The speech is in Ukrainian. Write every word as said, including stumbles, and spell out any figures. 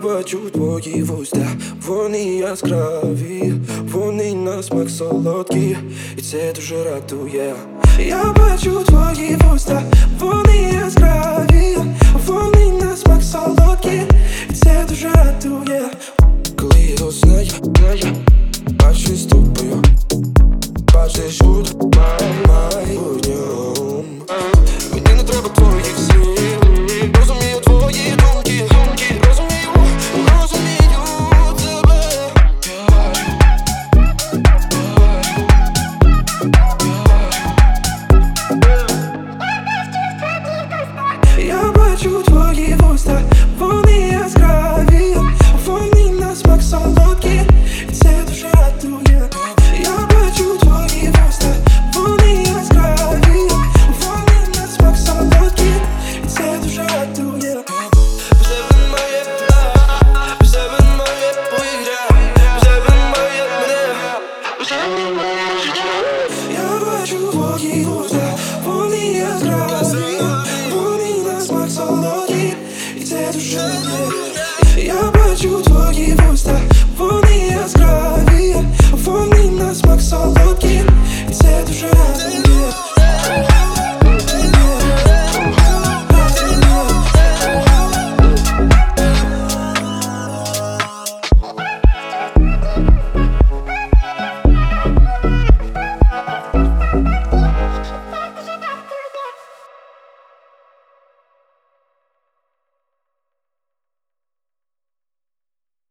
бачу твої вуста, вони яскраві, вони на смак солодкі, і це дуже радує. Я бачу твої вуста, вони яскраві, вони на смак солодкі, і це дуже радує. Коли я знаю, знаю, бачиш з тобою, бачиш тут, май, май.